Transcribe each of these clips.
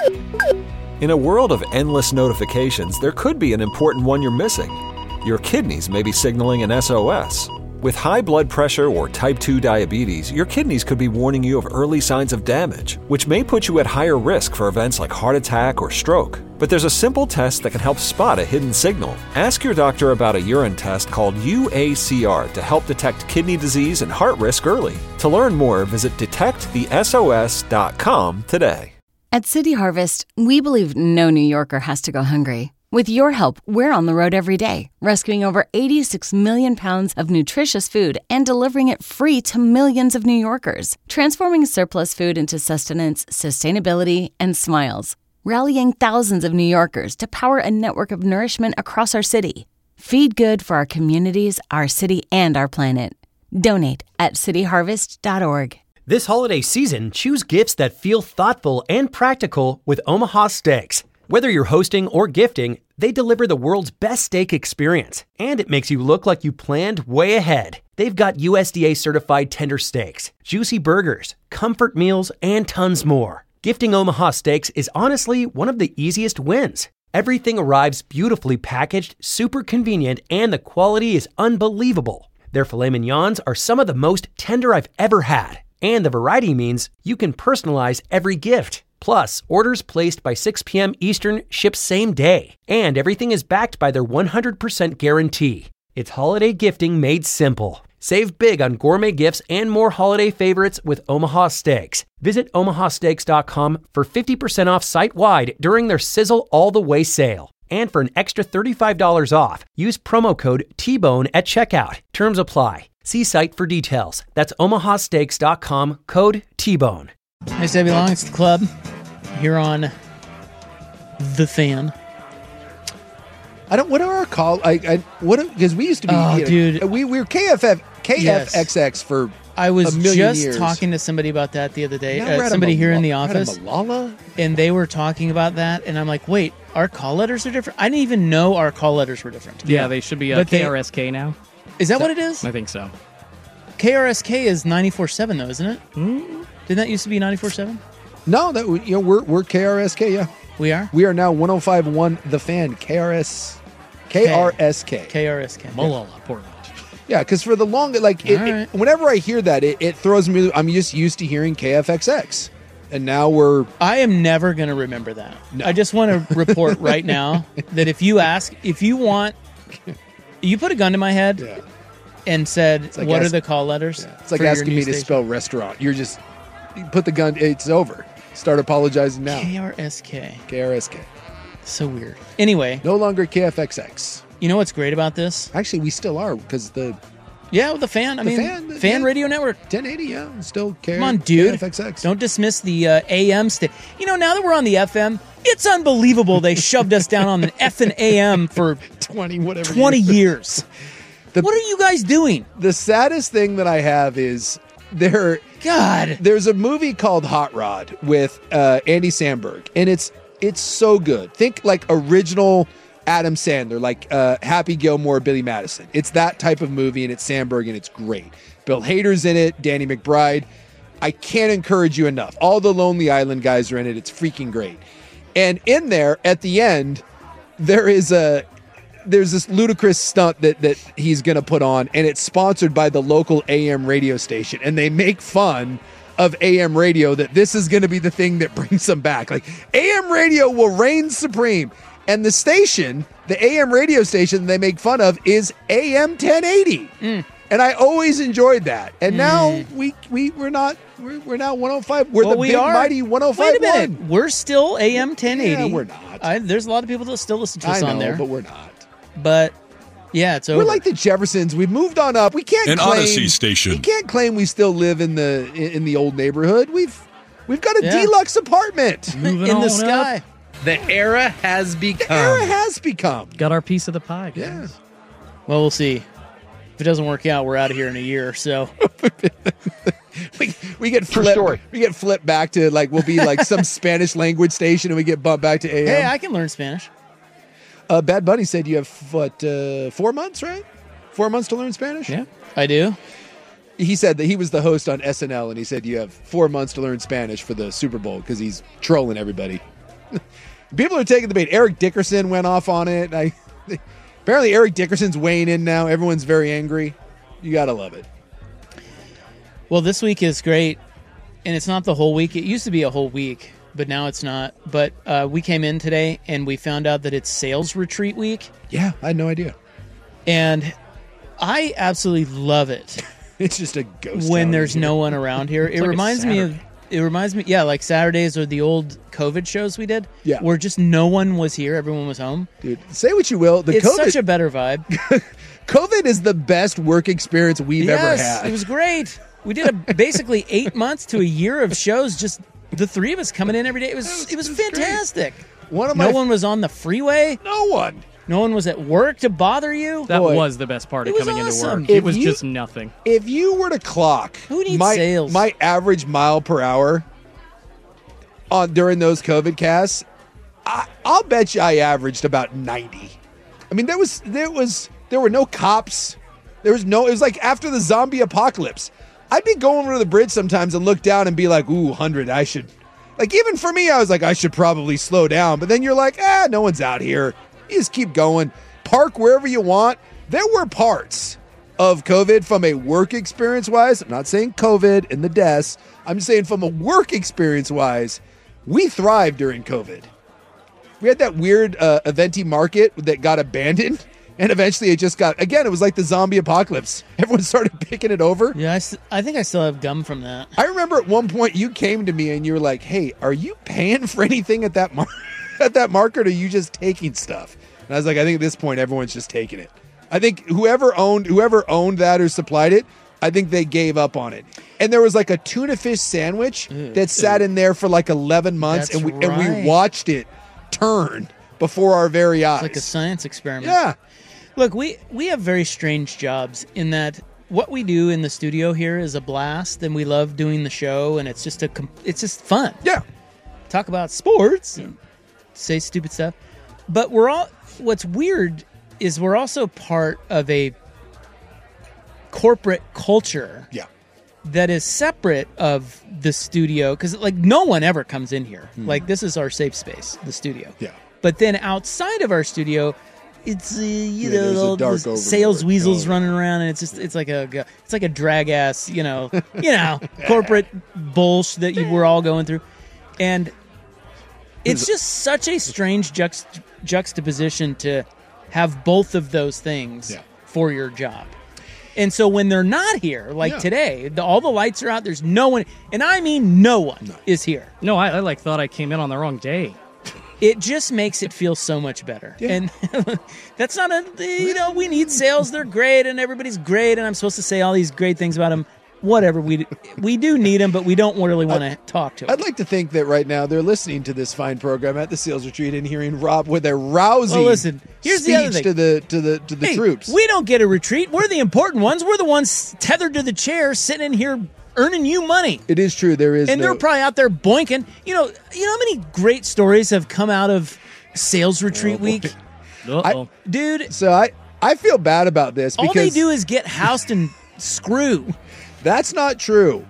In a world of endless notifications, there could be an important one you're missing. Your kidneys may be signaling an SOS. With high blood pressure or type 2 diabetes, your kidneys could be warning you of early signs of damage, which may put you at higher risk for events like heart attack or stroke. But there's a simple test that can help spot a hidden signal. Ask your doctor about a urine test called UACR to help detect kidney disease and heart risk early. To learn more, visit detectthesos.com today. At City Harvest, we believe no New Yorker has to go hungry. With your help, we're on the road every day, rescuing over 86 million pounds of nutritious food and delivering it free to millions of New Yorkers, transforming surplus food into sustenance, sustainability, and smiles, rallying thousands of New Yorkers to power a network of nourishment across our city. Feed good for our communities, our city, and our planet. Donate at cityharvest.org. This holiday season, choose gifts that feel thoughtful and practical with Omaha Steaks. Whether you're hosting or gifting, they deliver the world's best steak experience, and it makes you look like you planned way ahead. They've got USDA certified tender steaks, juicy burgers, comfort meals, and tons more. Gifting Omaha Steaks is honestly one of the easiest wins. Everything arrives beautifully packaged, super convenient, and the quality is unbelievable. Their filet mignons are some of the most tender I've ever had, and the variety means you can personalize every gift. Plus, orders placed by 6 p.m. Eastern ship same day, and everything is backed by their 100% guarantee. It's holiday gifting made simple. Save big on gourmet gifts and more holiday favorites with Omaha Steaks. Visit omahasteaks.com for 50% off site-wide during their Sizzle All the Way sale. And for an extra $35 off, use promo code TBONE at checkout. Terms apply. See site for details. That's omahasteaks.com, code TBONE. Nice to have you along. It's the club here on The Fan. What are our call? Because we used to be, dude. We were KFXX for I was a million just years. Talking to somebody about that the other day. Now Somebody here in the office. Malala? And they were talking about that, and I'm like, wait, our call letters are different? I didn't even know our call letters were different. Yeah, they should be KRSK now. Is that what it is? I think so. KRSK is 94.7 though, isn't it? Mm. Didn't that used to be 94.7? No, we're KRSK. Yeah, we are. We are now 105.1 The Fan. KRSK. KRSK. Malala, poor. Yeah, because for the long, whenever I hear that, it throws me. I'm just used to hearing KFXX, and now I am never going to remember that. No. I just want to report right now that if you want, you put a gun to my head and said, like "What are the call letters?" Yeah. It's like asking me to spell restaurant. You put the gun. It's over. Start apologizing now. KRSK. So weird. Anyway, no longer KFXX. You know what's great about this? Actually, we still are because the fan. Fan Radio Network 1080. Yeah, still Come on, dude. KFXX. Don't dismiss the AM stick. Now that we're on the FM, it's unbelievable. They shoved us down on the F and AM for 20 years. What are you guys doing? The saddest thing that I have is there's a movie called Hot Rod with Andy Samberg, and it's so good. Think like original Adam Sandler, like Happy Gilmore, Billy Madison. It's that type of movie, and it's Samberg, and it's great. Bill Hader's in it, Danny McBride. I can't encourage you enough. All the Lonely Island guys are in it. It's freaking great. And in there, at the end, there's this ludicrous stunt that he's going to put on, and it's sponsored by the local AM radio station, and they make fun of AM radio that this is going to be the thing that brings them back. Like, AM radio will reign supreme. And the station, the AM radio station they make fun of is AM 1080. And I always enjoyed that. And now we're now 105. We're mighty 105.1. Wait a minute. We're still AM 1080. Yeah, we're not. There's a lot of people that still listen to us on there. But we're not. But yeah, it's over. We're like the Jeffersons. We've moved on up. We can't claim Odyssey station. We can't claim we still live in the old neighborhood. We've got a deluxe apartment in the sky. Up. The era has become. Got our piece of the pie, guys. Yeah. Well, we'll see. If it doesn't work out, we're out of here in a year. So we get flipped. We get flipped back to we'll be like some Spanish language station, and we get bumped back to AM. Hey, I can learn Spanish. Bad Bunny said you have 4 months, right? 4 months to learn Spanish. Yeah, I do. He said that he was the host on SNL, and he said you have 4 months to learn Spanish for the Super Bowl because he's trolling everybody. People are taking the bait. Eric Dickerson went off on it. Apparently Eric Dickerson's weighing in now. Everyone's very angry. You got to love it. Well, this week is great, and it's not the whole week. It used to be a whole week, but now it's not. But we came in today, and we found out that it's sales retreat week. Yeah, I had no idea. And I absolutely love it. It's just a ghost when town there's here. no one around here. It reminds me, yeah, like Saturdays or the old COVID shows we did, where just no one was here, everyone was home. Dude, say what you will, it's such a better vibe. COVID is the best work experience we've ever had. It was great. We did basically 8 months to a year of shows, just the three of us coming in every day. It was fantastic. No one was on the freeway. No one. No one was at work to bother you. That was the best part of coming into work. It was just nothing. If you were to clock who needs sales? My average mile per hour during those COVID casts, I'll bet you I averaged about 90. I mean, there were no cops. It was like after the zombie apocalypse. I'd be going over to the bridge sometimes and look down and be like, ooh, 100, I should. Like, even for me, I was like, I should probably slow down. But then you're like, no one's out here. You just keep going. Park wherever you want. There were parts of COVID from a work experience-wise. I'm not saying COVID and the deaths. I'm just saying from a work experience-wise, we thrived during COVID. We had that weird Aventi market that got abandoned. And eventually it just got, again, it was like the zombie apocalypse. Everyone started picking it over. Yeah, I think I still have gum from that. I remember at one point you came to me and you were like, hey, are you paying for anything at that market, or are you just taking stuff? And I was like, I think at this point everyone's just taking it. I think whoever owned that or supplied it, I think they gave up on it. And there was like a tuna fish sandwich that sat in there for like 11 months, and we watched it turn before our very eyes. It's like a science experiment. Yeah. Look, we have very strange jobs in that what we do in the studio here is a blast, and we love doing the show, and it's just fun. Yeah. Talk about sports and say stupid stuff. But what's weird is we're also part of a corporate culture that is separate of the studio, because like no one ever comes in here. Like, this is our safe space, the studio. Yeah. But then outside of our studio, it's all the sales weasels running around, and it's like a drag ass, corporate bullshit that we're all going through, and it's just such a strange juxtaposition to have both of those things for your job. And so when they're not here, like today, all the lights are out, there's no one, and I mean no one is here. No, I thought I came in on the wrong day. It just makes it feel so much better. Yeah. And that's not we need sales. They're great, and everybody's great, and I'm supposed to say all these great things about them. Whatever, we do need them, but we don't really want to talk to them. I'd like to think that right now they're listening to this fine program at the sales retreat and hearing Rob with a rousing here's speech the other thing. to the troops. We don't get a retreat. We're the important ones. We're the ones tethered to the chair, sitting in here earning you money. It is true. There is, and they're probably out there boinking. You know how many great stories have come out of sales retreat week, dude. So I feel bad about this because all they do is get housed and screw. That's not true.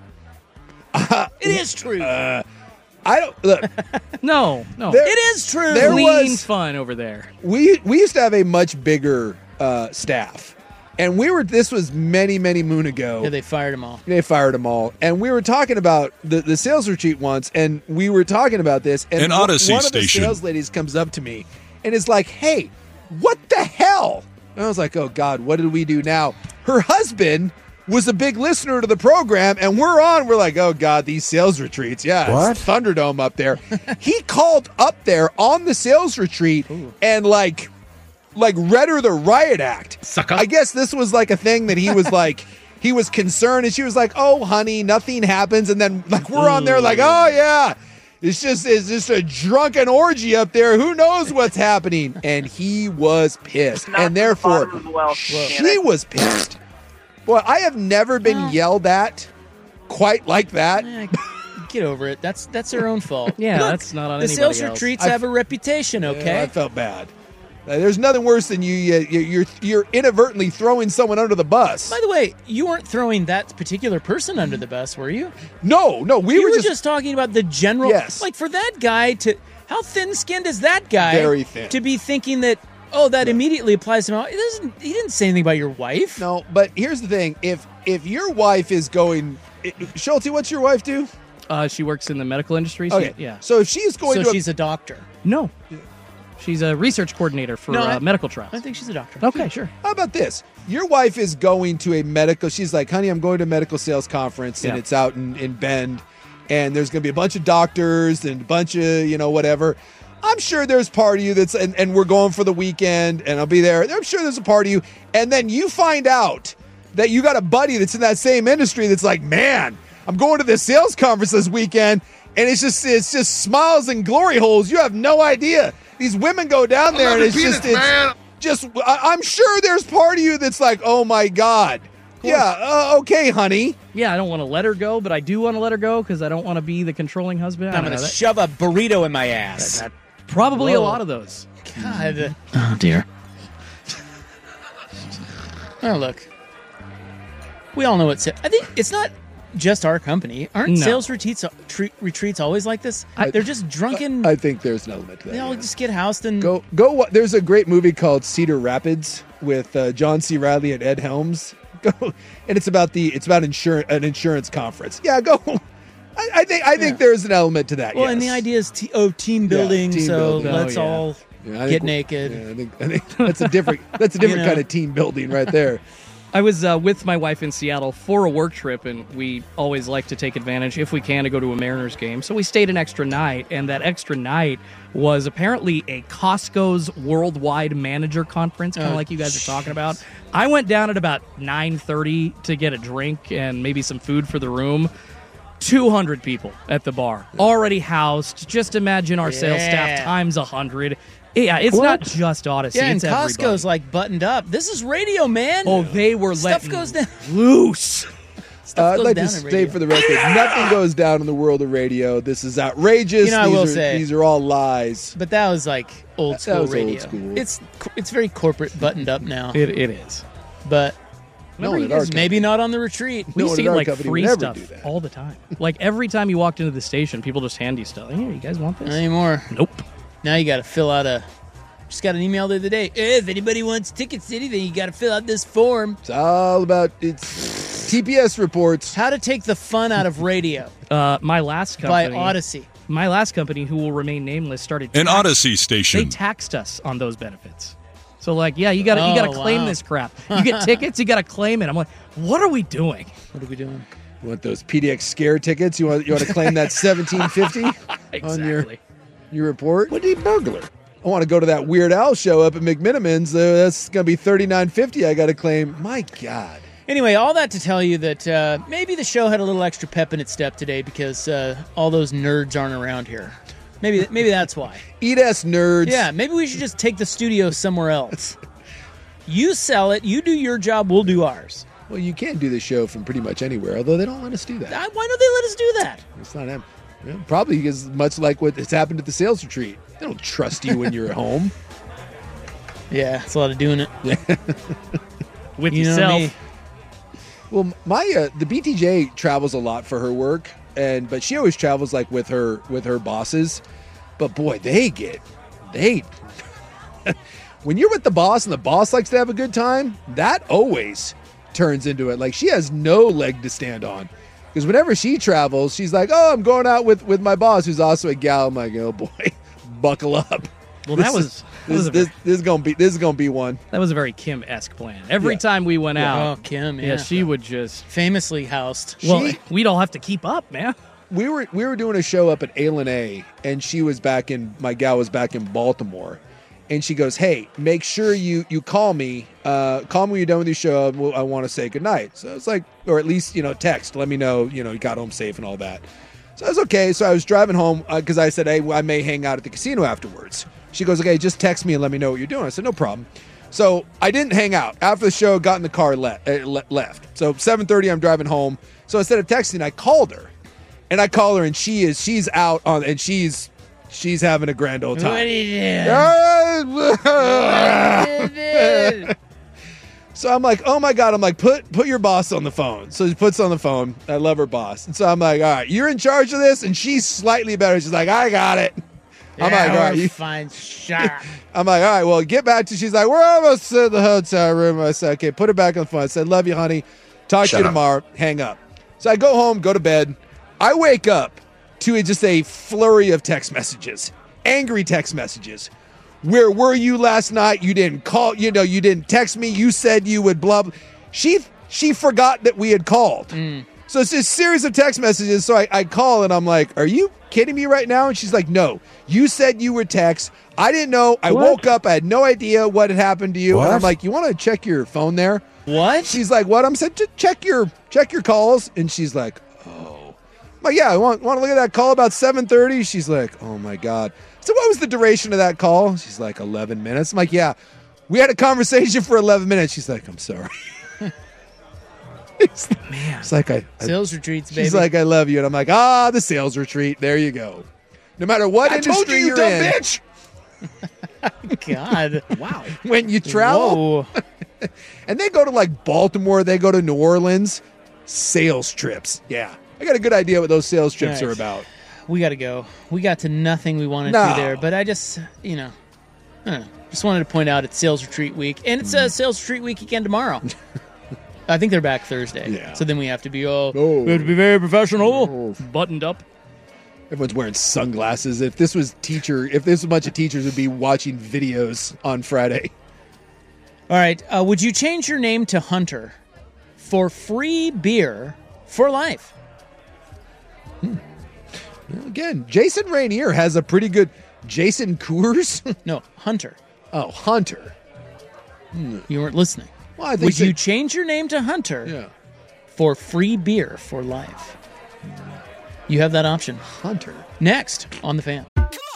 It is true. I don't look. No. It is true. There was fun over there. We used to have a much bigger staff, and this was many moon ago. Yeah, they fired them all. And we were talking about the sales retreat once, and we were talking about this. And an Odyssey one station. of the sales ladies comes up to me and is like, "Hey, what the hell?" And I was like, "Oh God, what did we do now?" Her husband was a big listener to the program, and we're like, oh God, these sales retreats. Yeah, what? It's Thunderdome up there. He called up there on the sales retreat and like read her the riot act. Sucker. I guess this was like a thing that he was like, he was concerned, and she was like, oh honey, nothing happens. And then like we're on there like, oh yeah, it's just a drunken orgy up there. Who knows what's happening? And he was pissed, and therefore she was pissed. Boy, I have never been yelled at quite like that. Get over it. That's their own fault. Yeah, look, that's not on the anybody sales else. retreats have a reputation. Okay, I felt bad. There's nothing worse than you're inadvertently throwing someone under the bus. By the way, you weren't throwing that particular person under the bus, were you? No, we were just talking about the general. Yes. Like for that guy to. How thin-skinned is that guy? Very thin. To be thinking that, that immediately applies to him. He didn't say anything about your wife. No, but here's the thing. If your wife is going... Schulte, what's your wife do? She works in the medical industry. Okay. Yeah. So if she's going she's a doctor. No. She's a research coordinator for medical trials. I think she's a doctor. Okay, sure. How about this? Your wife is going to a medical... She's like, honey, I'm going to a medical sales conference, and it's out in Bend, and there's going to be a bunch of doctors and a bunch of, whatever. I'm sure there's part of you that's... And we're going for the weekend, and I'll be there. I'm sure there's a part of you. And then you find out that you got a buddy that's in that same industry that's like, man, I'm going to this sales conference this weekend, and it's just smiles and glory holes. You have no idea. These women go down there, and I'm sure there's part of you that's like, oh my God. Yeah, okay, honey. Yeah, I don't want to let her go, but I do want to let her go because I don't want to be the controlling husband. I'm going to shove a burrito in my ass. Probably a lot of those. God. Oh, dear. Oh, look. We all know I think it's not just our company. Aren't sales retreats always like this? They're just drunken. I think there's an element to that. They all just get housed and go. There's a great movie called Cedar Rapids with John C. Reilly and Ed Helms. Go, and it's about an insurance conference. Yeah, go. I think there's an element to that. Well, yes. and the idea is team building. Team building. Let's all get naked. Yeah, I think that's a different kind of team building right there. I was with my wife in Seattle for a work trip, and we always like to take advantage, if we can, to go to a Mariners game. So we stayed an extra night, and that extra night was apparently a Costco's Worldwide Manager Conference, kind of like you guys are talking about. I went down at about 9:30 to get a drink and maybe some food for the room. 200 people at the bar, already housed. Just imagine our sales staff times 100. Yeah, it's not just Odyssey. Yeah, it's and Costco's everybody. Like buttoned up. This is radio, man. Oh, they were Stuff letting goes down. loose. I'd like to state for the record, nothing goes down in the world of radio. This is outrageous. I will say these are all lies. But that was like old school radio. Old school. It's very corporate, buttoned up now. It is. But maybe not on the retreat. We see like free stuff all the time. Like every time you walked into the station, people just hand you stuff. Here, you guys want this? Not anymore. Nope. Now you got to fill out just got an email the other day. If anybody wants Ticket City, then you got to fill out this form. It's all about TPS reports. How to take the fun out of radio. My last company. By Odyssey. My last company, who will remain nameless, started an Odyssey station. They taxed us on those benefits. So like, you gotta claim this crap. You get tickets, you gotta claim it. I'm like, what are we doing? What are we doing? You want those PDX scare tickets? You want to claim that $17.50 on your report? What did burglar? I want to go to that Weird Al show up at McMinimans. That's going to be $39.50. I got to claim. My God. Anyway, all that to tell you that maybe the show had a little extra pep in its step today because all those nerds aren't around here. Maybe that's why. Eat ass nerds. Yeah, maybe we should just take the studio somewhere else. You sell it. You do your job. We'll do ours. Well, you can do the show from pretty much anywhere, although they don't let us do that. Why don't they let us do that? It's not them. Yeah, probably because much like what has happened at the sales retreat. They don't trust you when you're at home. Yeah, it's a lot of doing it. With yourself. Me. Well, the BTJ travels a lot for her work, but she always travels like with her bosses. But boy, when you're with the boss and the boss likes to have a good time, that always turns into it. Like she has no leg to stand on. Because whenever she travels, she's like, "Oh, I'm going out with my boss, who's also a gal." I'm like, "Oh boy, buckle up." Well, this is gonna be one. That was a very Kim-esque plan. Every time we went out, Kim, she would just famously housed. Well, we'd all have to keep up, man. We were doing a show up at A&A, and my gal was back in Baltimore. And she goes, "Hey, make sure you call me. Call me when you're done with your show. I want to say goodnight." So it's like, or at least, text. Let me know, you got home safe and all that. So I was okay. So I was driving home because I said, "Hey, I may hang out at the casino afterwards." She goes, "Okay, just text me and let me know what you're doing." I said, "No problem." So I didn't hang out. After the show, got in the car, left. So 7:30, I'm driving home. So instead of texting, I called her. And I call her, and she's out on, and she's having a grand old time. What are you doing? So I'm like, oh my God. I'm like, put your boss on the phone. So she puts on the phone. I love her boss. And so I'm like, all right, you're in charge of this. And she's slightly better. She's like, I got it. I'm like, all right, you fine. Shut up. I'm like, all right, well, get back to. She's like, we're almost to the hotel room. I said, okay, put it back on the phone. I said, love you, honey. Talk to you tomorrow. Hang up. So I go home, go to bed. I wake up to just a flurry of text messages, angry text messages. Where were you last night? You didn't call. You didn't text me. You said you would blah, blah. She forgot that we had called. So it's this series of text messages. So I call and I'm like, are you kidding me right now? And she's like, no, you said you would text. I didn't know. I woke up. I had no idea what had happened to you. What? And I'm like, you want to check your phone there? What? She's like, what? I'm saying, check your calls. And she's like, oh. I'm like, yeah, I want to look at that call about 7:30. She's like, oh my God. So what was the duration of that call? She's like, 11 minutes. I'm like, yeah, we had a conversation for 11 minutes. She's like, I'm sorry. It's like sales retreats, baby. She's like, I love you. And I'm like, the sales retreat. There you go. No matter what industry you're in. Bitch. God. Wow. When you travel. And they go to like Baltimore, they go to New Orleans. Sales trips. Yeah. I got a good idea what those sales trips are about. We got to go. We got to nothing we wanted to there. But I just, just wanted to point out it's sales retreat week. And it's a sales retreat week again tomorrow. I think they're back Thursday. Yeah. So then we have to be we have to be very professional, buttoned up. Everyone's wearing sunglasses. If this was a bunch of teachers would be watching videos on Friday. All right. Would you change your name to Hunter for free beer for life? Well, again, Jason Rainier has a pretty good Jason Coors. No, Hunter. Oh, Hunter. You weren't listening. Well, would you change your name to Hunter for free beer for life? You have that option. Hunter. Next on The Fan.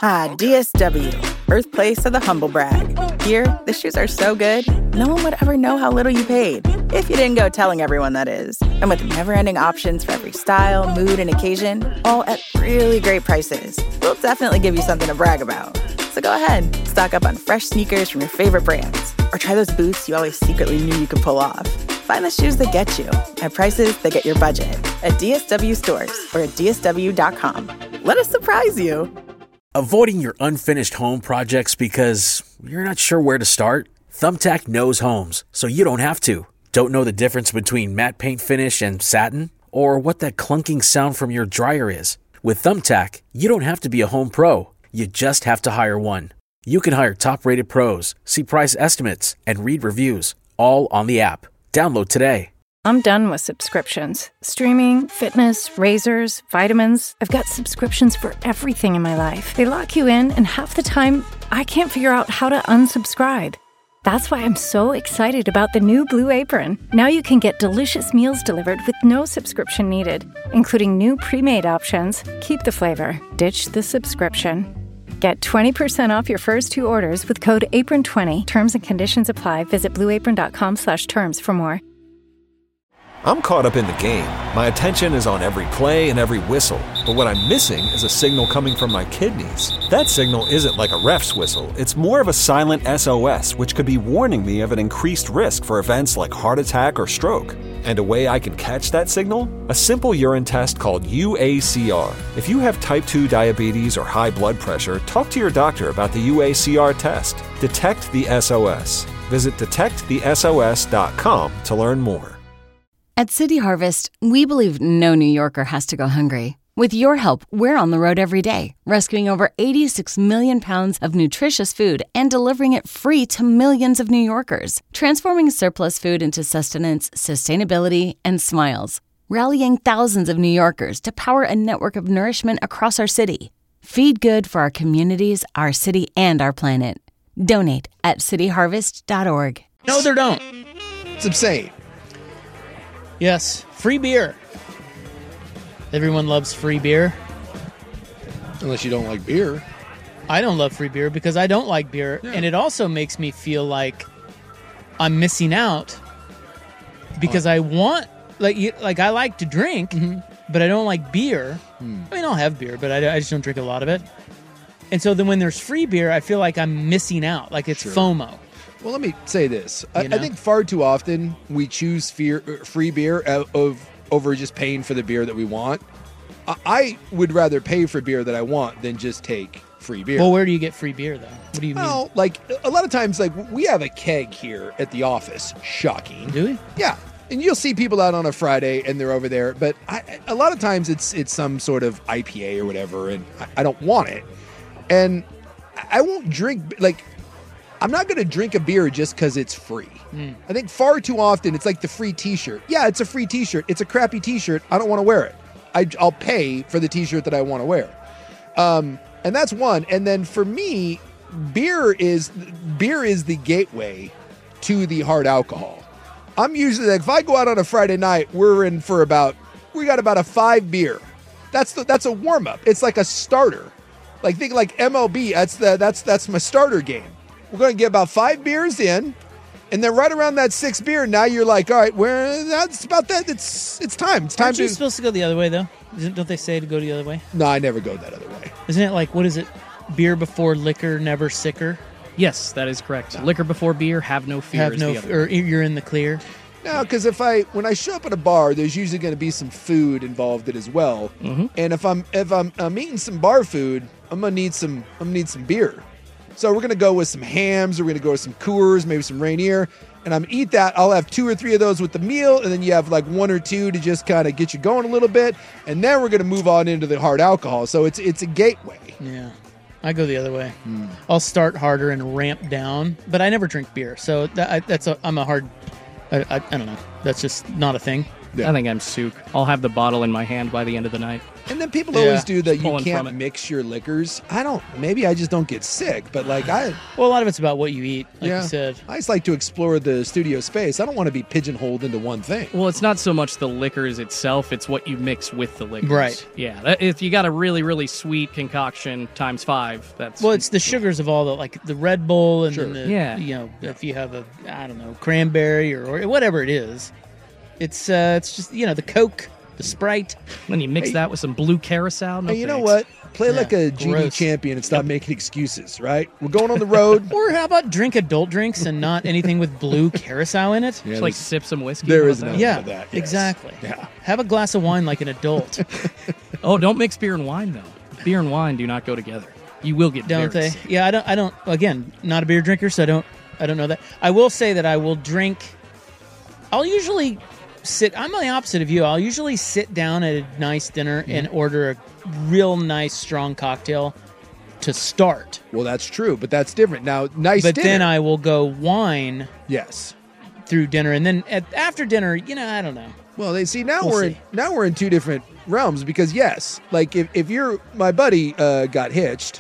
DSW, birthplace of the humble brag. Here, the shoes are so good, no one would ever know how little you paid. If you didn't go telling everyone, that is. And with never-ending options for every style, mood, and occasion, all at really great prices, we'll definitely give you something to brag about. So go ahead, stock up on fresh sneakers from your favorite brands, or try those boots you always secretly knew you could pull off. Find the shoes that get you at prices that get your budget at DSW stores or at DSW.com. Let us surprise you. Avoiding your unfinished home projects because you're not sure where to start? Thumbtack knows homes, so you don't have to. Don't know the difference between matte paint finish and satin? Or what that clunking sound from your dryer is? With Thumbtack, you don't have to be a home pro. You just have to hire one. You can hire top-rated pros, see price estimates, and read reviews, all on the app. Download today. I'm done with subscriptions. Streaming, fitness, razors, vitamins. I've got subscriptions for everything in my life. They lock you in, and half the time, I can't figure out how to unsubscribe. That's why I'm so excited about the new Blue Apron. Now you can get delicious meals delivered with no subscription needed, including new pre-made options. Keep the flavor. Ditch the subscription. Get 20% off your first 2 orders with code APRON20. Terms and conditions apply. Visit blueapron.com/terms for more. I'm caught up in the game. My attention is on every play and every whistle. But what I'm missing is a signal coming from my kidneys. That signal isn't like a ref's whistle. It's more of a silent SOS, which could be warning me of an increased risk for events like heart attack or stroke. And a way I can catch that signal? A simple urine test called UACR. If you have type 2 diabetes or high blood pressure, talk to your doctor about the UACR test. Detect the SOS. Visit detectthesos.com to learn more. At City Harvest, we believe no New Yorker has to go hungry. With your help, we're on the road every day, rescuing over 86 million pounds of nutritious food and delivering it free to millions of New Yorkers, transforming surplus food into sustenance, sustainability, and smiles, rallying thousands of New Yorkers to power a network of nourishment across our city. Feed good for our communities, our city, and our planet. Donate at cityharvest.org. No, they don't. It's insane. Yes, free beer. Everyone loves free beer. Unless you don't like beer. I don't love free beer because I don't like beer. Yeah. And it also makes me feel like I'm missing out because I want, like I like to drink, but I don't like beer. I mean, I'll have beer, but I just don't drink a lot of it. And so then when there's free beer, I feel like I'm missing out, like it's FOMO. Well, let me say this. I think far too often we choose free beer over just paying for the beer that we want. I would rather pay for beer that I want than just take free beer. Well, where do you get free beer, though? What do you mean? Well, like a lot of times, like we have a keg here at the office. Shocking. Do we? Yeah. And you'll see people out on a Friday and they're over there. But a lot of times it's some sort of IPA or whatever, and I don't want it. And I won't drink, like, I'm not going to drink a beer just because it's free. I think far too often it's like the free t-shirt. Yeah, it's a free t-shirt. It's a crappy t-shirt. I don't want to wear it. I'll pay for the t-shirt that I want to wear. And that's one. And then for me, beer is the gateway to the hard alcohol. I'm usually like, if I go out on a Friday night, we got about a 5 beer. That's a warm up. It's like a starter. Like think like MLB. That's my starter game. We're going to get about 5 beers in. And then right around that 6th beer, now you're like, all right, that's about that. It's time. It's time. Aren't you supposed to go the other way, though? Don't they say to go the other way? No, I never go that other way. Isn't it like, what is it? Beer before liquor, never sicker? Yes, that is correct. No. Liquor before beer, have no fear. Or you're in the clear. No, because when I show up at a bar, there's usually going to be some food involved in it as well. Mm-hmm. And if I'm eating some bar food, I'm gonna need some beer. So we're going to go with some hams, or we're going to go with some Coors, maybe some Rainier, and I'm going to eat that. I'll have 2 or 3 of those with the meal, and then you have like 1 or 2 to just kind of get you going a little bit, and then we're going to move on into the hard alcohol. So it's a gateway. Yeah, I go the other way. I'll start harder and ramp down, but I never drink beer, so I don't know. That's just not a thing. Yeah. I think I'm souk. I'll have the bottle in my hand by the end of the night. And then people always do that. You can't mix your liquors. Maybe I just don't get sick, but like well, a lot of it's about what you eat, like you said. I just like to explore the studio space. I don't want to be pigeonholed into one thing. Well, it's not so much the liquors itself, it's what you mix with the liquors. Right. Yeah. If you got a really, really sweet concoction times 5, that's... Well, it's the sugars of all the Red Bull and if you have cranberry or whatever it is, it's just, the Coke, the Sprite. Then you mix that with some blue Curacao. No, you know what? Play like a GD champion and stop making excuses, right? We're going on the road. Or how about drink adult drinks and not anything with blue Curacao in it? Just like sip some whiskey. There is nothing of that. Yes. Exactly. Yeah. Have a glass of wine like an adult. Oh, don't mix beer and wine, though. Beer and wine do not go together. You will get Don't very they? sick. Yeah, I don't. Again, not a beer drinker, so I don't know that. I will say that I will drink. I'll usually I'm the opposite of you. I'll usually sit down at a nice dinner and order a real nice strong cocktail to start. Well, that's true, but that's different. Now, dinner. Then I will go wine. Yes. Through dinner, and then after dinner, I don't know. Well, we're in 2 different realms, because yes, like if my buddy got hitched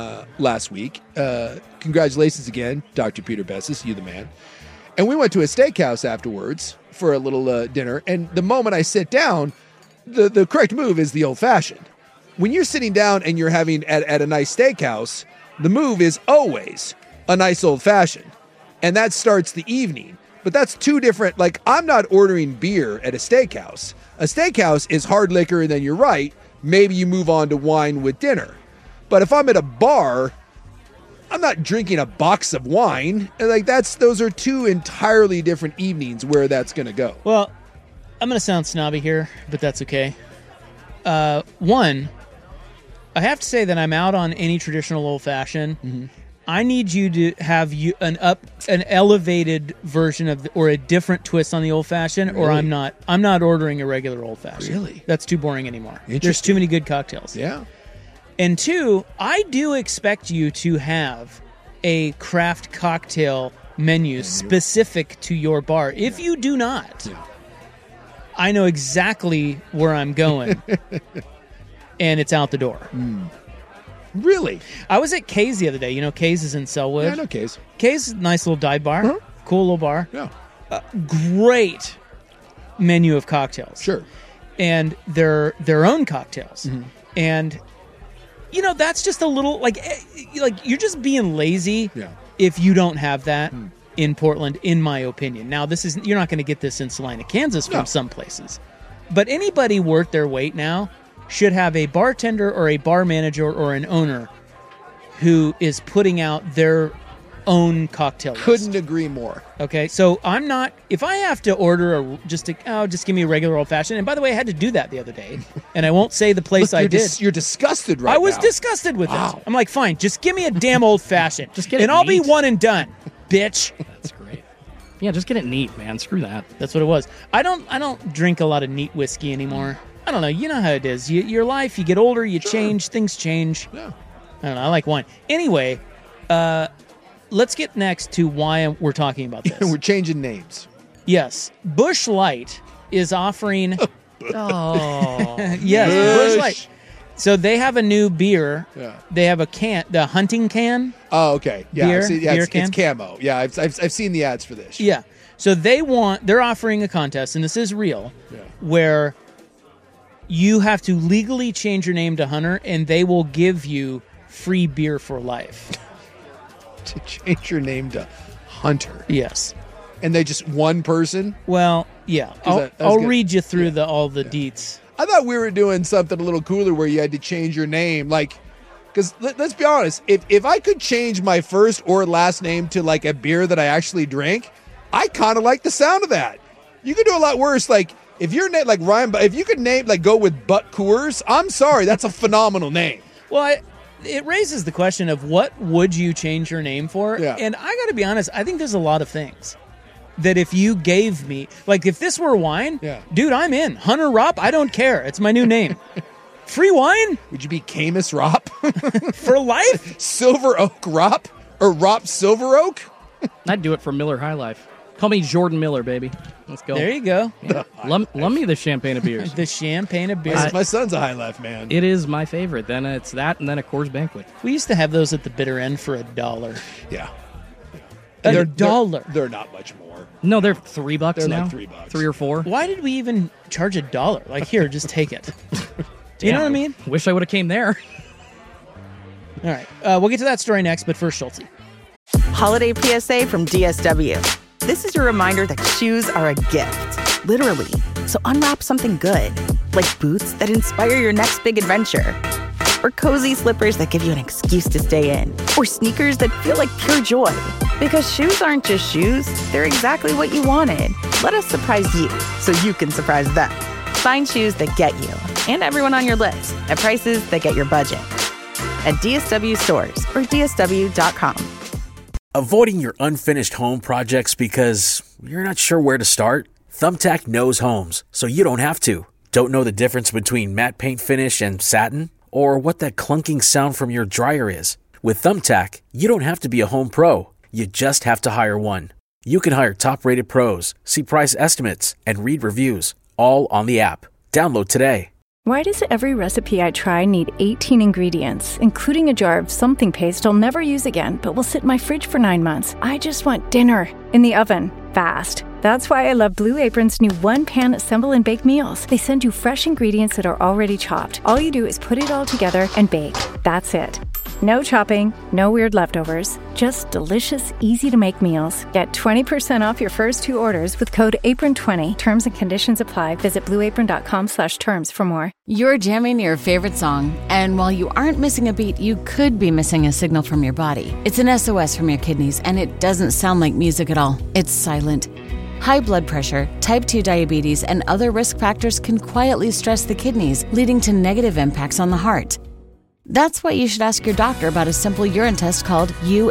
last week. Congratulations again, Dr. Peter Bessis, you the man. And we went to a steakhouse afterwards for a little dinner. And the moment I sit down, the correct move is the old-fashioned. When you're sitting down and you're having at a nice steakhouse, the move is always a nice old-fashioned. And that starts the evening. But that's 2 different, like, I'm not ordering beer at a steakhouse. A steakhouse is hard liquor, and then you're right, maybe you move on to wine with dinner. But if I'm at a bar, I'm not drinking a box of wine. Like, those are 2 entirely different evenings where that's going to go. Well, I'm going to sound snobby here, but that's okay. One, I have to say that I'm out on any traditional old-fashioned. Mm-hmm. I need you to have an elevated version or a different twist on the old-fashioned, really? Or I'm not ordering a regular old-fashioned. Really? That's too boring anymore. There's too many good cocktails. Yeah. And 2, I do expect you to have a craft cocktail menu specific to your bar. If you do not, I know exactly where I'm going, and it's out the door. Really? I was at Kay's the other day. You know, Kay's is in Selwood. Yeah, I know Kay's. Kay's is a nice little dive bar. Uh-huh. Cool little bar. Yeah. Great menu of cocktails. Sure. And their own cocktails. Mm-hmm. And that's just a little like you're just being lazy if you don't have that in Portland, in my opinion. Now, you're not going to get this in Salina, Kansas from some places. But anybody worth their weight now should have a bartender or a bar manager or an owner who is putting out their own cocktail list. Couldn't agree more. Okay, so I'm not. If I have to order just give me a regular old fashioned. And by the way, I had to do that the other day, and I won't say the place I did. You're disgusted right now. I was disgusted with it. I'm like, fine, just give me a damn old fashioned, Just get it and I'll be neat. one and done, bitch. That's great. Yeah, just get it neat, man. Screw that. That's what it was. I don't drink a lot of neat whiskey anymore. I don't know. You know how it is. Your life, you get older, you change, things change. Yeah. I don't know. I like wine. Anyway, let's get next to why we're talking about this. We're changing names. Yes. Busch Light is offering... Oh. Yes, Busch Light. So they have a new beer. Yeah. They have a can, the hunting can. Oh, okay. Yeah, Beer? it's Can? camo. Yeah, I've seen the ads for this. Yeah. So they're offering a contest, and this is real, where you have to legally change your name to Hunter, and they will give you free beer for life. To change your name to Hunter. Yes. And they just one person? Well, yeah. I'll read you through all the deets. I thought we were doing something a little cooler where you had to change your name. Like, because let's be honest, if I could change my first or last name to like a beer that I actually drink, I kind of like the sound of that. You could do a lot worse. Like, if you're like Ryan, if you could go with Butt Coors, I'm sorry, that's a phenomenal name. Well, it raises the question of what would you change your name for? Yeah. And I got to be honest, I think there's a lot of things that if you gave me, like if this were wine, dude, I'm in. Hunter Rop, I don't care. It's my new name. Free wine? Would you be Camus Rop? For life? Silver Oak Rop? Or Rop Silver Oak? I'd do it for Miller High Life. Call me Jordan Miller, baby. Let's go. There you go. Yeah. Love me the champagne of beers. The champagne of beers. My son's a High Life man. It is my favorite. Then it's that, and then a Coors Banquet. We used to have those at the bitter end for $1. Yeah. $1. They're not much more. No, they're $3 They're now. like $3. 3 or 4. Why did we even charge $1? Like, here, just take it. You know what I mean? Wish I would have came there. All right. We'll get to that story next, but first, Schulte. Holiday PSA from DSW. This is your reminder that shoes are a gift, literally. So unwrap something good, like boots that inspire your next big adventure, or cozy slippers that give you an excuse to stay in, or sneakers that feel like pure joy. Because shoes aren't just shoes, they're exactly what you wanted. Let us surprise you so you can surprise them. Find shoes that get you and everyone on your list at prices that get your budget. At DSW stores or DSW.com. Avoiding your unfinished home projects because you're not sure where to start? Thumbtack knows homes, so you don't have to. Don't know the difference between matte paint finish and satin? Or what that clunking sound from your dryer is? With Thumbtack, you don't have to be a home pro. You just have to hire one. You can hire top-rated pros, see price estimates, and read reviews, all on the app. Download today. Why does every recipe I try need 18 ingredients, including a jar of something paste I'll never use again, but will sit in my fridge for 9 months? I just want dinner in the oven, fast. That's why I love Blue Apron's new one-pan assemble and bake meals. They send you fresh ingredients that are already chopped. All you do is put it all together and bake. That's it. No chopping, no weird leftovers, just delicious, easy-to-make meals. Get 20% off your first 2 orders with code APRON20. Terms and conditions apply. Visit blueapron.com/terms for more. You're jamming to your favorite song, and while you aren't missing a beat, you could be missing a signal from your body. It's an SOS from your kidneys, and it doesn't sound like music at all. It's silent. High blood pressure, type 2 diabetes, and other risk factors can quietly stress the kidneys, leading to negative impacts on the heart. That's why you should ask your doctor about a simple urine test called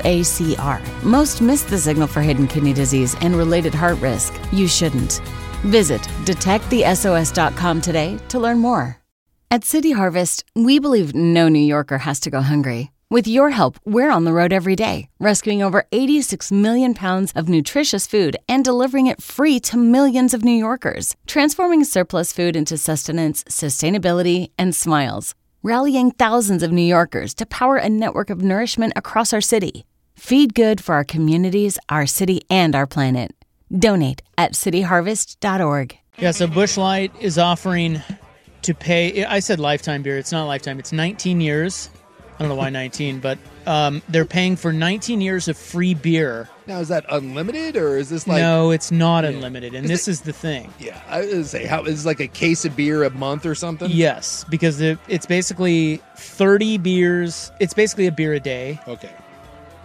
UACR. Most miss the signal for hidden kidney disease and related heart risk. You shouldn't. Visit detectthesos.com today to learn more. At City Harvest, we believe no New Yorker has to go hungry. With your help, we're on the road every day, rescuing over 86 million pounds of nutritious food and delivering it free to millions of New Yorkers, transforming surplus food into sustenance, sustainability, and smiles. Rallying thousands of New Yorkers to power a network of nourishment across our city. Feed good for our communities, our city, and our planet. Donate at cityharvest.org. Yeah, so Busch Light is offering to pay, I said lifetime beer, it's not lifetime, it's 19 years. I don't know why 19, but they're paying for 19 years of free beer. Now, is that unlimited, or is this like... No, it's not unlimited, and this is the thing. Yeah, I was going to say, how is like a case of beer a month or something? Yes, because it's basically 30 beers. It's basically a beer a day. Okay.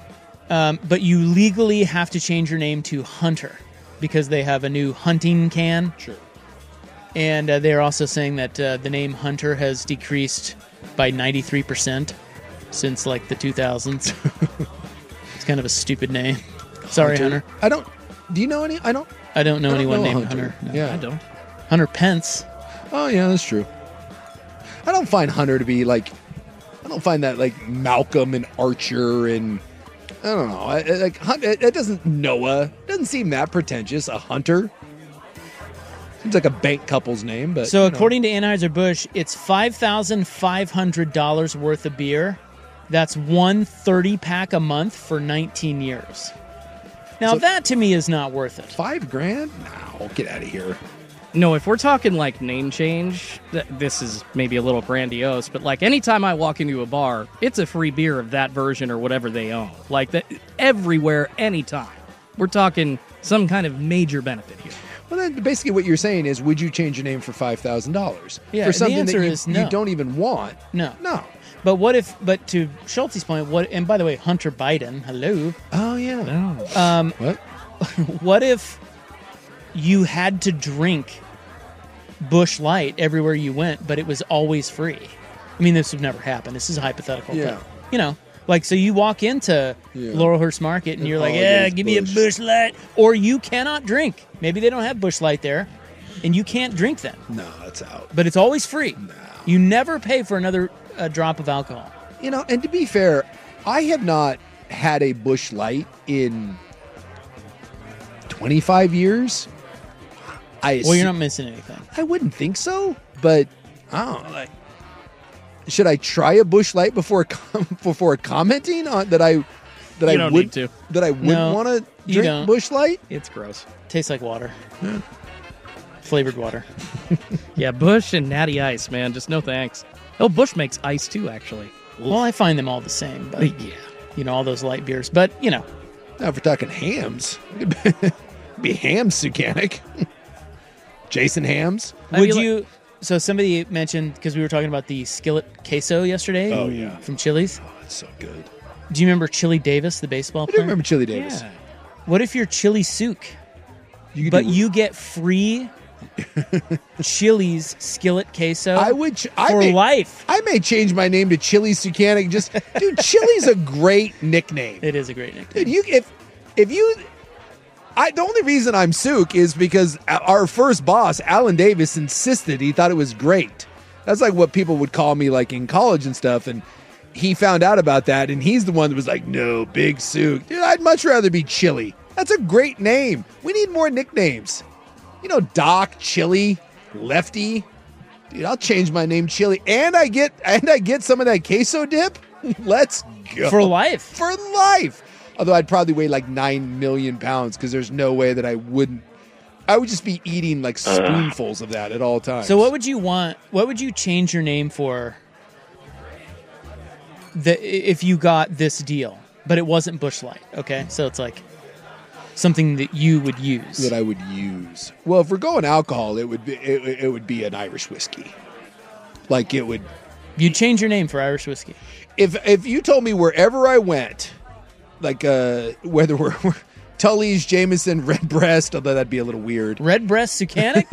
But you legally have to change your name to Hunter because they have a new hunting can. Sure. And they're also saying that the name Hunter has decreased by 93% since like the 2000s. It's kind of a stupid name. Sorry, Hunter. I don't. Do you know any? I don't know anyone named Hunter. No, yeah, I don't. Hunter Pence. Oh yeah, that's true. I don't find Hunter to be like. I don't find that like Malcolm and Archer and I don't know. It doesn't Noah doesn't seem that pretentious. A Hunter seems like a bank couple's name, but so according to Anheuser-Busch, it's $5,500 worth of beer. That's 130 pack a month for 19 years. Now So- that to me is not worth it. $5,000? No, get out of here. No, if we're talking like name change, this is maybe a little grandiose, but like anytime I walk into a bar, it's a free beer of that version or whatever they own. Like that everywhere, anytime. We're talking some kind of major benefit here. Well, then basically what you're saying is, would you change your name for $5,000 Yeah, for something the answer that is no. you don't even want? No. No. But what if, but to Schulte's point, what, and by the way, Hunter Biden, hello. Oh yeah. What? What if you had to drink Busch Light everywhere you went, but it was always free? I mean, this would never happen. This is hypothetical. Yeah. But, you know, like, so you walk into Laurelhurst Market and you're like, yeah, give me a Busch Light. Or you cannot drink. Maybe they don't have Busch Light there, and you can't drink then. No, it's out. But it's always free. No. You never pay for another drop of alcohol. You know, and to be fair, I have not had a Busch Light in 25 years. Well, you're not missing anything. I wouldn't think so, but I don't know. Like, should I try a Busch Light before commenting on that? You don't need to. That I wouldn't No, want to you drink don't. Busch Light. It's gross. Tastes like water. Flavored water. Yeah, Busch and Natty Ice, man. Just no thanks. Oh, Busch makes ice too, actually. Well, I find them all the same, but Yeah. you know, all those light beers. But, you know, Now, if we're talking hams, be ham Sucanic. Jason Hams. would you? So somebody mentioned, because we were talking about the skillet queso yesterday. Oh, yeah. From Chili's. Oh, it's so good. Do you remember Chili Davis, the baseball I do player? remember Chili Davis. Yeah. What if you're Chili Souk, You could but do- you get free Chili's skillet queso I would. for life? I may change my name to Chili Sucanic. Just, dude, Chili's a great nickname. It is a great nickname. Dude, the only reason I'm Souk is because our first boss, Alan Davis, insisted. He thought it was great. That's like what people would call me like in college and stuff. And he found out about that, and he's the one that was like, no, Big Souk. Dude, I'd much rather be Chili. That's a great name. We need more nicknames. You know, Doc, Chili, Lefty. Dude, I'll change my name Chili. And I get some of that queso dip. Let's go. For life. For life. Although I'd probably weigh like 9 million pounds because there's no way that I wouldn't. I would just be eating like spoonfuls of that at all times. So what would you want? What would you change your name for? If you got this deal, but it wasn't Busch Light, okay? So it's like something that you would use. That I would use. Well, if we're going alcohol, it would be an Irish whiskey. Like it would. You'd change your name for Irish whiskey. If you told me wherever I went, like whether we're Tully's, Jameson, Redbreast, although that'd be a little weird. Redbreast Sucanic?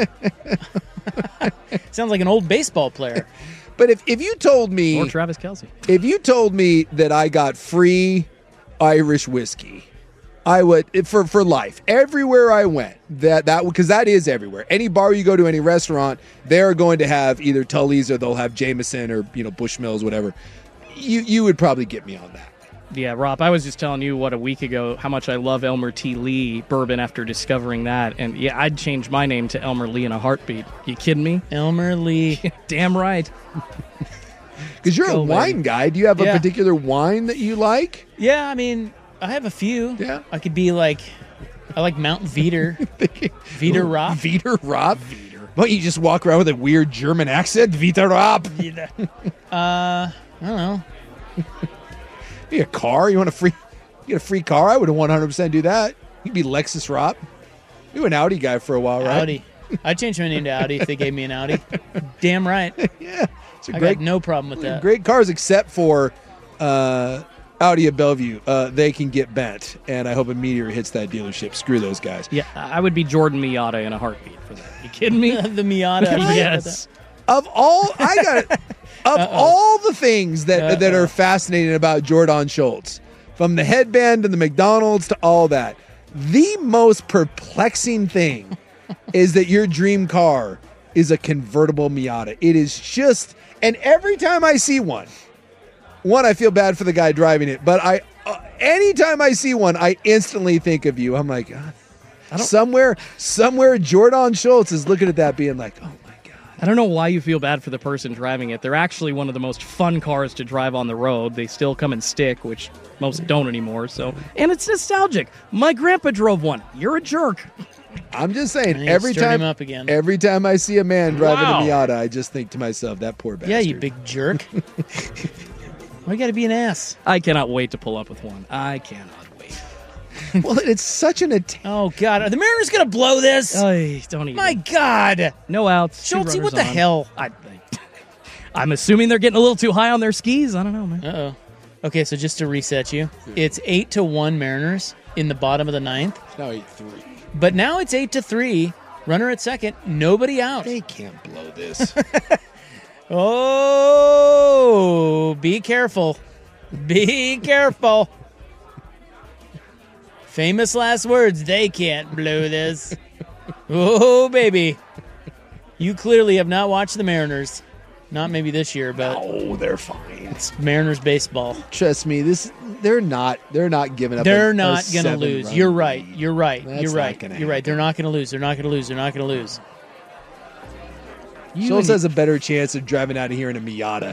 Sounds like an old baseball player. But if you told me, Or Travis Kelce. if you told me that I got free Irish whiskey, I would for life everywhere I went. That because that is everywhere. Any bar you go to, any restaurant, they're going to have either Tully's or they'll have Jameson or Bushmills, whatever. You would probably get me on that. Yeah, Rob, I was just telling you a week ago how much I love Elmer T. Lee bourbon after discovering that. And yeah, I'd change my name to Elmer Lee in a heartbeat. You kidding me? Elmer Lee. Damn right. Because you're a Go, wine baby. guy. Do you have a Yeah. particular wine that you like? Yeah, I mean, I have a few. Yeah. I could be like, I like Mount Veeder. Veeder Rop. Veeder Rop? Why don't you just walk around with a weird German accent? Veeder Rop. I don't know. You a car? You want you get a free car? I would 100% do that. You'd be Lexus Rop. You were an Audi guy for a while, right? Audi. I'd change my name to Audi if they gave me an Audi. Damn right. Yeah. It's a I great, got no problem with that. great cars except for Audi of Bellevue, they can get bent, and I hope a meteor hits that dealership. Screw those guys. Yeah, I would be Jordan Miata in a heartbeat for that. You kidding me? The Miata. Yes. Of all all the things that are fascinating about Jordan Schultz, from the headband and the McDonald's to all that, the most perplexing thing is that your dream car is a convertible Miata. It is just, and every time I see one, I feel bad for the guy driving it, but anytime I see one, I instantly think of you. I'm like, somewhere Jordan Schultz is looking at that being like, oh my God. I don't know why you feel bad for the person driving it. They're actually one of the most fun cars to drive on the road. They still come in stick, which most don't anymore. So, and it's nostalgic. My grandpa drove one. You're a jerk. I'm just saying, every time I see a man driving a Miata, I just think to myself, that poor bastard. Yeah, you big jerk. Why you gotta be an ass? I cannot wait to pull up with one. I cannot wait. Well, it's such an oh, God. Are the Mariners gonna blow this? Don't even. My God. No outs. Schultz, what the hell? I'm assuming they're getting a little too high on their skis. I don't know, man. Uh-oh. Okay, so just to reset you, it's 8-1 Mariners in the bottom of the ninth. It's now 8-3. But now it's 8-3. Runner at second. Nobody out. They can't blow this. Oh, be careful. Be careful. Famous last words. They can't blow this. Oh, baby. You clearly have not watched the Mariners. Not maybe this year, but oh, they're fine. It's Mariners baseball. Trust me, they're not giving up. They're not going to lose. Run. You're right. You're right. That's You're right. You're right. They're not going to lose. They're not going to lose. They're not going to lose. Schultz has a better chance of driving out of here in a Miata.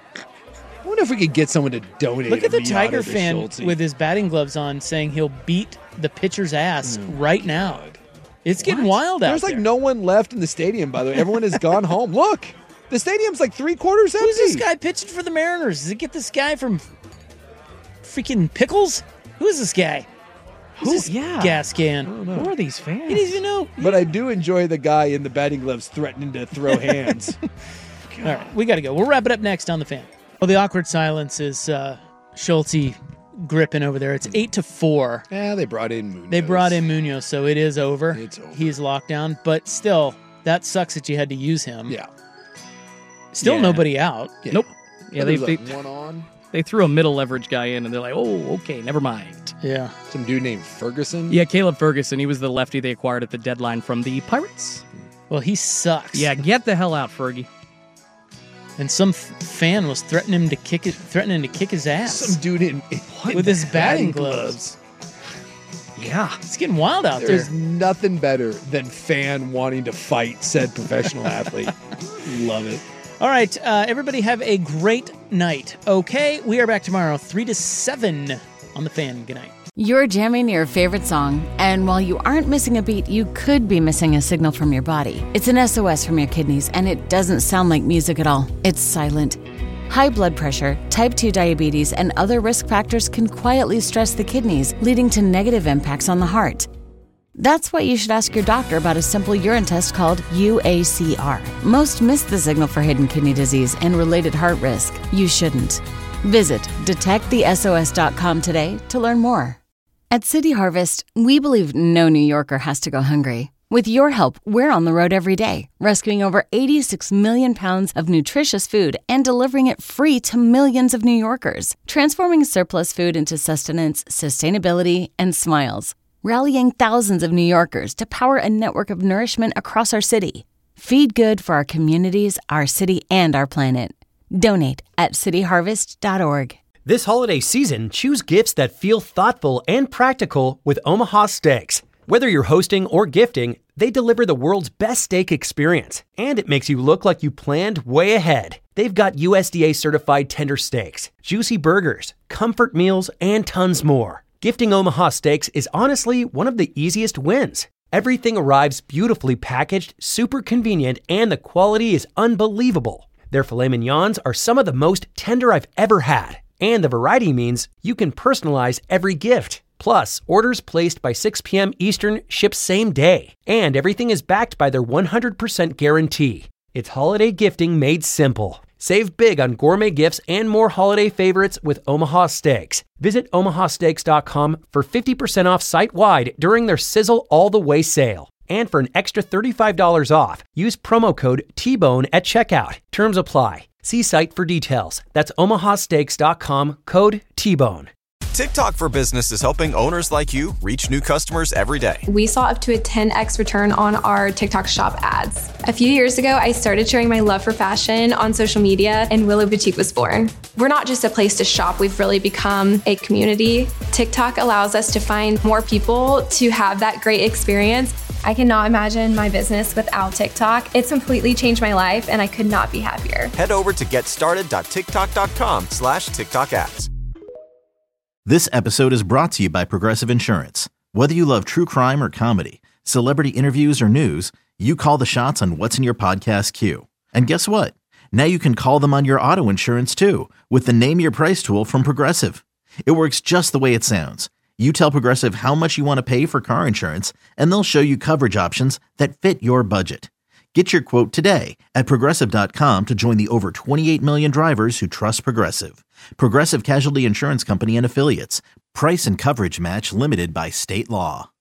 I wonder if we could get someone to donate. Look at the Tiger to fan Schultz. with his batting gloves on, saying he'll beat the pitcher's ass right now. It's getting wild out there. There's like no one left in the stadium. By the way, everyone has gone home. Look. The stadium's like 3/4 empty. Who's this guy pitching for the Mariners? Does it get this guy from freaking Pickles? Who is this guy? Who's this gas can? Who are these fans? He doesn't even know. But I do enjoy the guy in the batting gloves threatening to throw hands. All right, we got to go. We'll wrap it up next on The Fan. Well, the awkward silence is Schultze gripping over there. It's 8-4. Yeah, they brought in Munoz. So it is over. It's over. He's locked down. But still, that sucks that you had to use him. Yeah. Still nobody out. Yeah. Nope. Yeah, they one on. They threw a middle leverage guy in, and they're like, oh, okay, never mind. Yeah. Some dude named Ferguson. Yeah, Caleb Ferguson. He was the lefty they acquired at the deadline from the Pirates. Well, he sucks. Yeah, get the hell out, Fergie. And some fan was threatening to kick his ass. Some dude with his batting gloves. Yeah. It's getting wild out there. There's nothing better than fan wanting to fight said professional athlete. Love it. All right, everybody have a great night. Okay, we are back tomorrow, 3 to 7 on The Fan. Good night. You're jamming your favorite song, and while you aren't missing a beat, you could be missing a signal from your body. It's an SOS from your kidneys, and it doesn't sound like music at all. It's silent. High blood pressure, type 2 diabetes, and other risk factors can quietly stress the kidneys, leading to negative impacts on the heart. That's why you should ask your doctor about a simple urine test called UACR. Most miss the signal for hidden kidney disease and related heart risk. You shouldn't. Visit detectthesos.com today to learn more. At City Harvest, we believe no New Yorker has to go hungry. With your help, we're on the road every day, rescuing over 86 million pounds of nutritious food and delivering it free to millions of New Yorkers, transforming surplus food into sustenance, sustainability, and smiles. Rallying thousands of New Yorkers to power a network of nourishment across our city. Feed good for our communities, our city, and our planet. Donate at cityharvest.org. This holiday season, choose gifts that feel thoughtful and practical with Omaha Steaks. Whether you're hosting or gifting, they deliver the world's best steak experience, and it makes you look like you planned way ahead. They've got USDA certified tender steaks, juicy burgers, comfort meals, and tons more. Gifting Omaha Steaks is honestly one of the easiest wins. Everything arrives beautifully packaged, super convenient, and the quality is unbelievable. Their filet mignons are some of the most tender I've ever had, and the variety means you can personalize every gift. Plus, orders placed by 6 p.m. Eastern ship same day, and everything is backed by their 100% guarantee. It's holiday gifting made simple. Save big on gourmet gifts and more holiday favorites with Omaha Steaks. Visit omahasteaks.com for 50% off site-wide during their Sizzle All the Way sale. And for an extra $35 off, use promo code TBONE at checkout. Terms apply. See site for details. That's omahasteaks.com, code TBONE. TikTok for Business is helping owners like you reach new customers every day. We saw up to a 10x return on our TikTok shop ads. A few years ago, I started sharing my love for fashion on social media, and Willow Boutique was born. We're not just a place to shop, we've really become a community. TikTok allows us to find more people to have that great experience. I cannot imagine my business without TikTok. It's completely changed my life, and I could not be happier. Head over to getstarted.tiktok.com/TikTok ads. This episode is brought to you by Progressive Insurance. Whether you love true crime or comedy, celebrity interviews or news, you call the shots on what's in your podcast queue. And guess what? Now you can call them on your auto insurance too with the Name Your Price tool from Progressive. It works just the way it sounds. You tell Progressive how much you want to pay for car insurance, and they'll show you coverage options that fit your budget. Get your quote today at Progressive.com to join the over 28 million drivers who trust Progressive. Progressive Casualty Insurance Company and Affiliates. Price and coverage match limited by state law.